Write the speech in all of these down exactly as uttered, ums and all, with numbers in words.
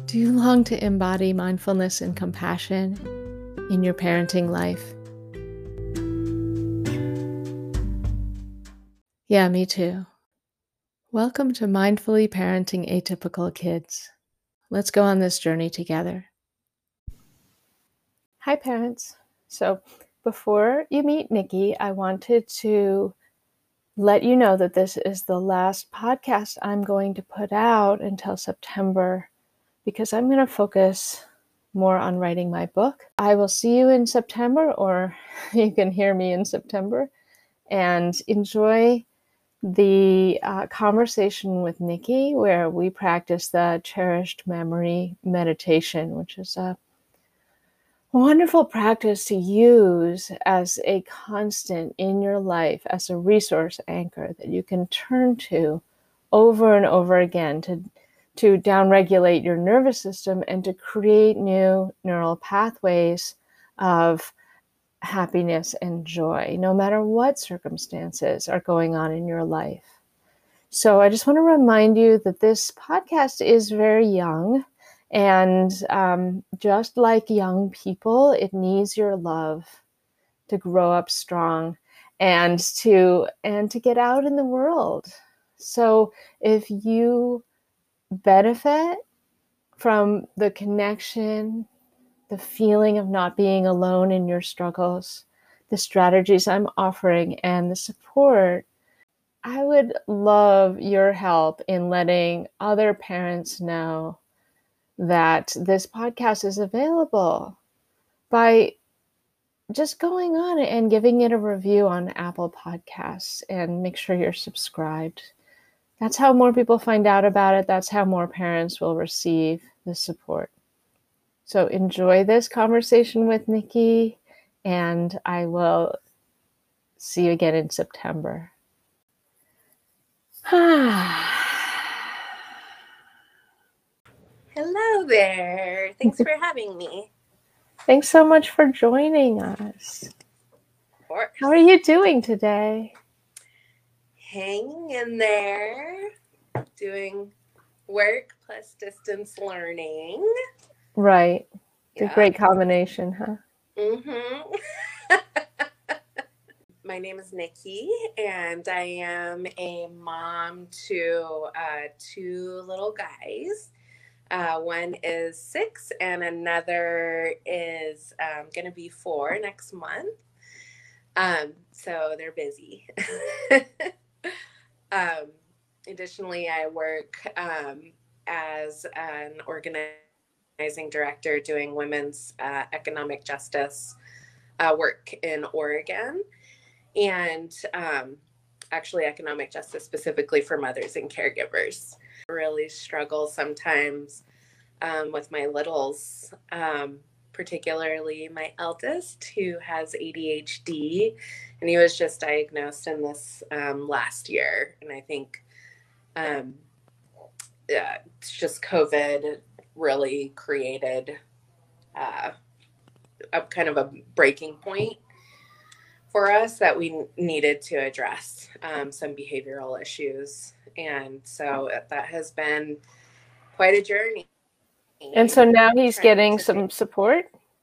Do you long to embody mindfulness and compassion in your parenting life? Yeah, me too. Welcome to Mindfully Parenting Atypical Kids. Let's go on this journey together. Hi, parents. So, before you meet Nikki, I wanted to let you know that this is the last podcast I'm going to put out until September, because I'm going to focus more on writing my book. I will see you in September, or you can hear me in September, and enjoy the uh, conversation with Nikki, where we practice the cherished memory meditation, which is a wonderful practice to use as a constant in your life, as a resource anchor that you can turn to over and over again to to downregulate your nervous system and to create new neural pathways of happiness and joy, no matter what circumstances are going on in your life. So I just want to remind you that this podcast is very young, and um, just like young people, it needs your love to grow up strong and to and to get out in the world. So if you benefit from the connection, the feeling of not being alone in your struggles, the strategies I'm offering, and the support, I would love your help in letting other parents know that this podcast is available by just going on and giving it a review on Apple Podcasts, and make sure you're subscribed. That's how more people find out about it. That's how more parents will receive the support. So enjoy this conversation with Nikki, and I will see you again in September. Hello there. Thanks for having me. Thanks so much for joining us. Of course. How are you doing today? Hanging in there, doing work plus distance learning. Right. It's Yeah. a great combination, huh? Mm-hmm. My name is Nikki, and I am a mom to uh, two little guys. Uh, one is six, and another is um, going to be four next month. Um, so they're busy. um, additionally, I work um, as an organizing director doing women's uh, economic justice uh, work in Oregon, and um, actually economic justice specifically for mothers and caregivers. I really struggle sometimes um, with my littles, um, particularly my eldest, who has A D H D, and he was just diagnosed in this um, last year. And I think um, yeah, it's just COVID really created uh, a kind of a breaking point for us that we needed to address um, some behavioral issues. And so that has been quite a journey. And so now he's getting some support?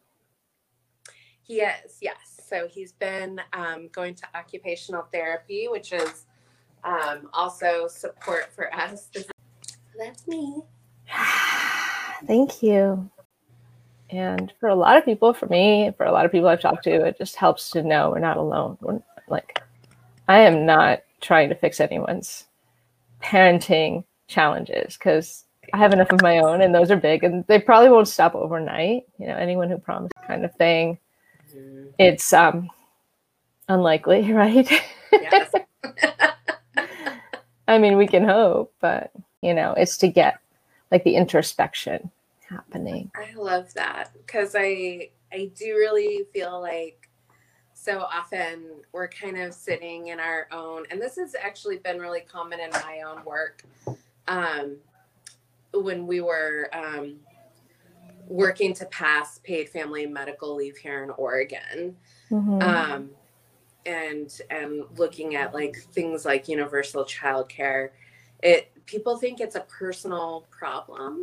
He is, yes. So he's been um, going to occupational therapy, which is um, also support for us. That's me. Thank you. And for a lot of people, for me, for a lot of people I've talked to, it just helps to know we're not alone. We're, like, I am not trying to fix anyone's parenting challenges, because I have enough of my own, and those are big, and they probably won't stop overnight. You know, anyone who promised kind of thing, mm-hmm. it's um, unlikely, right? Yes. I mean, we can hope, but, you know, it's to get like the introspection happening. I love that, because I I do really feel like so often we're kind of sitting in our own, and this has actually been really common in my own work. Um, when we were um, working to pass paid family and medical leave here in Oregon, mm-hmm. um, and and looking at like things like universal childcare, it people think it's a personal problem.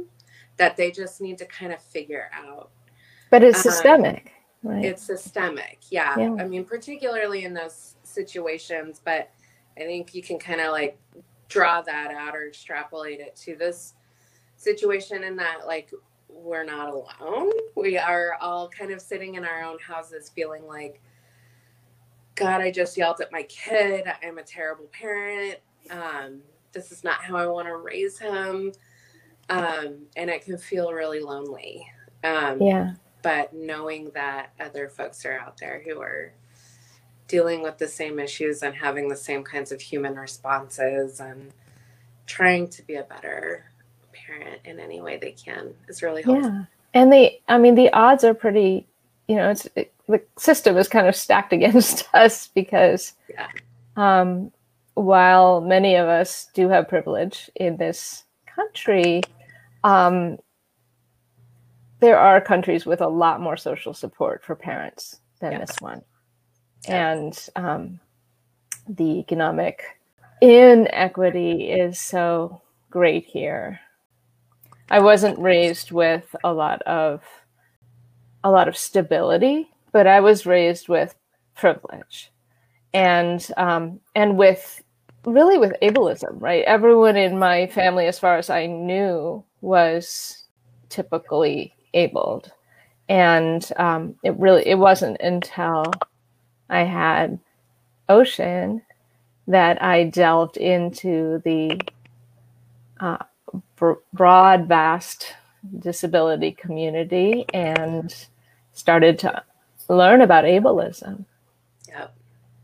that they just need to kind of figure out. But it's um, systemic, right? It's systemic. Yeah. yeah. I mean, particularly in those situations, but I think you can kind of like draw that out or extrapolate it to this situation, in that like we're not alone. We are all kind of sitting in our own houses feeling like, God, I just yelled at my kid. I'm a terrible parent. Um, this is not how I want to raise him. Um, and it can feel really lonely. Um, yeah. But knowing that other folks are out there who are dealing with the same issues and having the same kinds of human responses and trying to be a better parent in any way they can is really helpful. Yeah. And the, I mean, the odds are pretty, you know, it's, it, the system is kind of stacked against us because yeah. um, while many of us do have privilege in this country, um, there are countries with a lot more social support for parents than yes. this one. And um, the economic inequity is so great here. I wasn't raised with a lot of a lot of stability, but I was raised with privilege, and um, and with really with ableism. Right, everyone in my family, as far as I knew, was typically abled, and um, it really it wasn't until I had Ocean that I delved into the uh, br- broad, vast disability community and started to learn about ableism. Yep.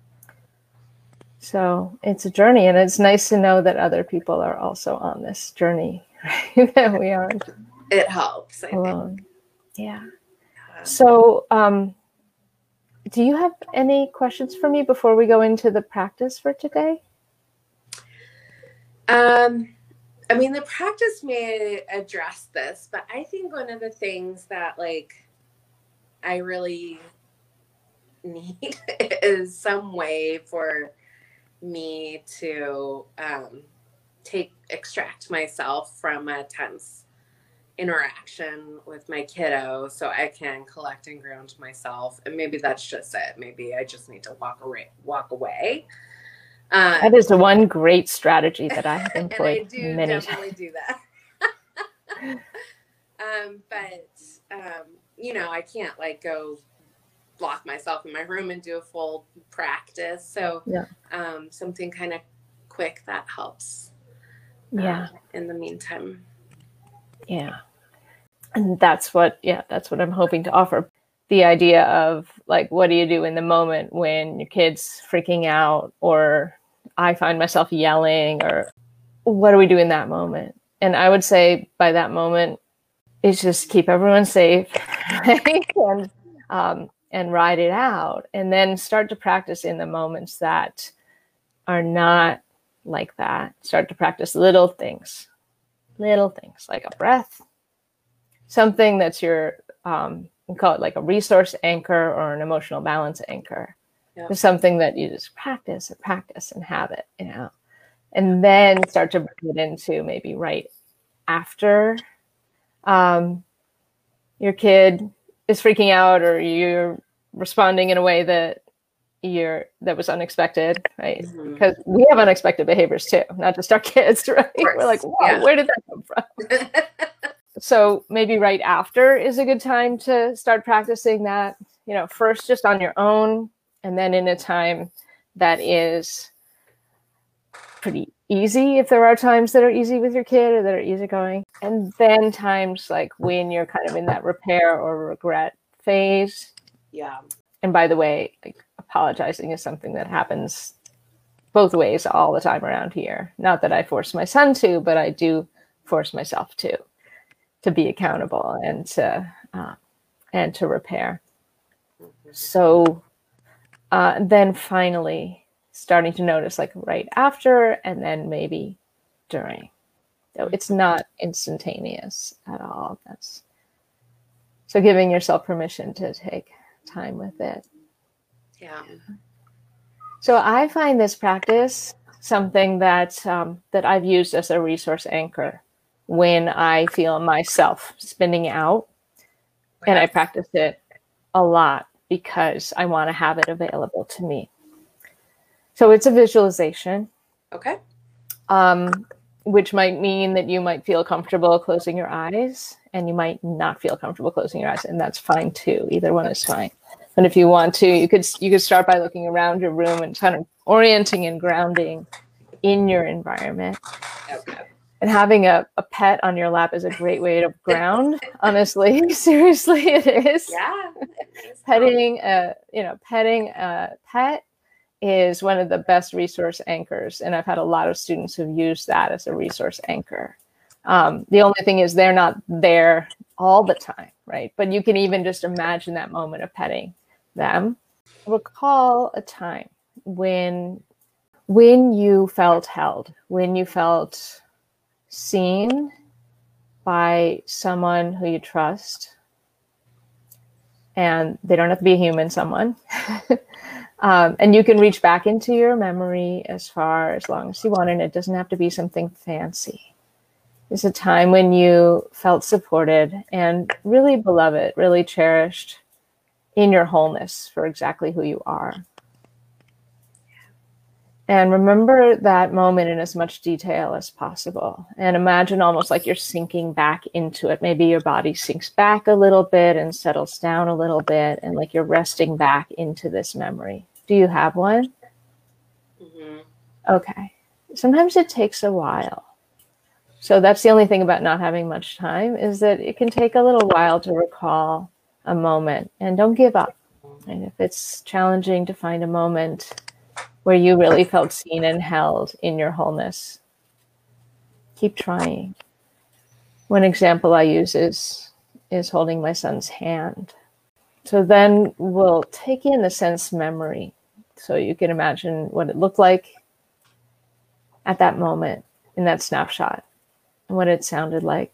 So it's a journey, and it's nice to know that other people are also on this journey, right? That we aren't. It helps, I alone. think. Yeah. So, um, do you have any questions for me before we go into the practice for today? Um, I mean, the practice may address this, but I think one of the things that like I really need is some way for me to um, take extract myself from a tense interaction with my kiddo so I can collect and ground myself. And maybe that's just it. Maybe I just need to walk away, walk away. Um, that is the one great strategy that I have employed. And I do many definitely times. do that. um, but, um, you know, I can't like go lock myself in my room and do a full practice. So yeah. um, something kind of quick that helps. Yeah. Um, in the meantime. Yeah. And that's what, yeah, that's what I'm hoping to offer. The idea of like, what do you do in the moment when your kid's freaking out, or I find myself yelling, or what do we do in that moment? And I would say by that moment, it's just keep everyone safe, right? and, um, and ride it out, and then start to practice in the moments that are not like that. Start to practice little things, little things like a breath, something that's your, um, you call it like a resource anchor or an emotional balance anchor. Yeah. It's something that you just practice and practice and have it, you know, and then start to bring it into maybe right after um, your kid is freaking out, or you're responding in a way that you're that was unexpected, right? Mm-hmm. Because we have unexpected behaviors too, not just our kids, right? We're like, wow, yeah. Where did that come from? So maybe right after is a good time to start practicing that, you know, first just on your own, and then in a time that is pretty easy, if there are times that are easy with your kid or that are easygoing. And then times like when you're kind of in that repair or regret phase. Yeah. And by the way, like apologizing is something that happens both ways all the time around here. Not that I force my son to, but I do force myself to. to be accountable and to uh, and to repair. Mm-hmm. So uh, then finally starting to notice like right after, and then maybe during. So it's not instantaneous at all. That's so giving yourself permission to take time with it. Yeah. So I find this practice something that um, that I've used as a resource anchor when I feel myself spinning out. Wow. And I practice it a lot because I want to have it available to me. So it's a visualization. Okay. Um, which might mean that you might feel comfortable closing your eyes, and you might not feel comfortable closing your eyes, and that's fine too. Either one is fine. But if you want to, you could you could start by looking around your room and kind of orienting and grounding in your environment. Okay. And having a, a pet on your lap is a great way to ground. Honestly, seriously, it is. Yeah. Petting a you know petting a pet is one of the best resource anchors. And I've had a lot of students who've used that as a resource anchor. Um, the only thing is they're not there all the time, right? But you can even just imagine that moment of petting them. Recall a time when, when you felt held, when you felt seen by someone who you trust. And they don't have to be a human, someone. Um, and you can reach back into your memory as far as long as you want, and it doesn't have to be something fancy. It's a time when you felt supported and really beloved, really cherished in your wholeness for exactly who you are. And remember that moment in as much detail as possible. And imagine almost like you're sinking back into it. Maybe your body sinks back a little bit and settles down a little bit, and like you're resting back into this memory. Do you have one? Mm-hmm. Okay. Sometimes it takes a while. So that's the only thing about not having much time, is that it can take a little while to recall a moment. And don't give up. And if it's challenging to find a moment where you really felt seen and held in your wholeness, keep trying. One example I use is, is holding my son's hand. So then we'll take in the sense memory. So you can imagine what it looked like at that moment in that snapshot and what it sounded like.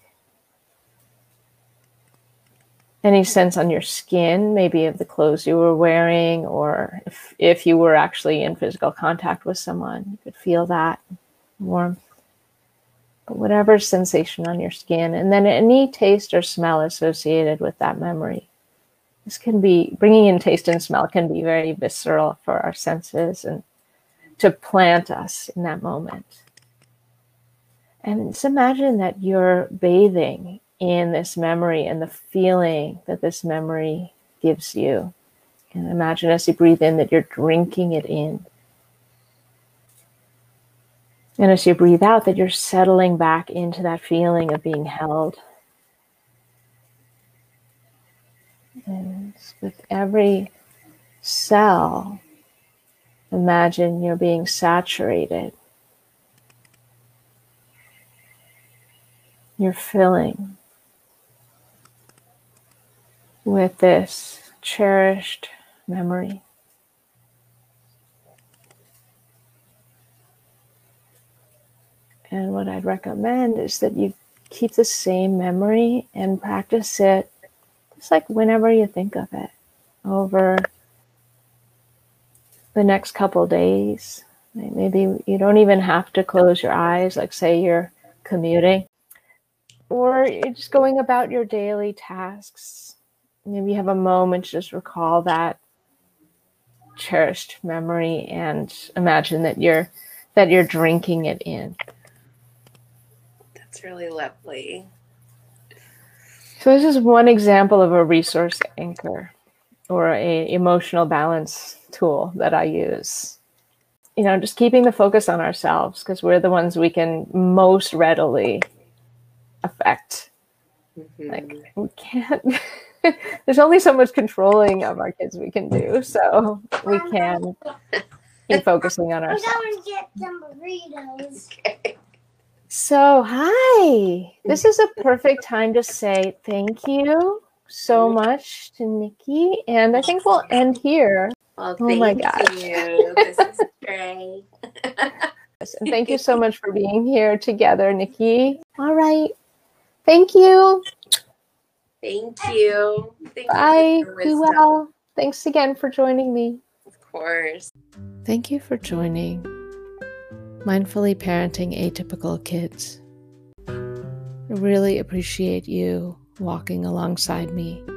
Any sense on your skin, maybe of the clothes you were wearing, or if, if you were actually in physical contact with someone, you could feel that warmth. But whatever sensation on your skin, and then any taste or smell associated with that memory. This can be, bringing in taste and smell can be very visceral for our senses and to plant us in that moment. And just imagine that you're bathing in this memory and the feeling that this memory gives you. And imagine as you breathe in that you're drinking it in. And as you breathe out, that you're settling back into that feeling of being held. And with every cell, imagine you're being saturated. You're filling with this cherished memory. And what I'd recommend is that you keep the same memory and practice it just like whenever you think of it over the next couple days. Maybe you don't even have to close your eyes, like say you're commuting, or you're just going about your daily tasks. Maybe you have a moment to just recall that cherished memory and imagine that you're that you're drinking it in. That's really lovely. So this is one example of a resource anchor or a emotional balance tool that I use. You know, just keeping the focus on ourselves, because we're the ones we can most readily affect. Mm-hmm. Like we can't, there's only so much controlling of our kids we can do. So we can keep focusing on ourselves. I'm going to get some burritos. Okay. So, hi. This is a perfect time to say thank you so much to Nikki. And I think we'll end here. Well, oh my thank gosh. you. This is great. And thank you so much for being here together, Nikki. All right. Thank you. Thank you. Thank Bye. you for Be your wisdom. well. Thanks again for joining me. Of course. Thank you for joining Mindfully Parenting Atypical Kids. I really appreciate you walking alongside me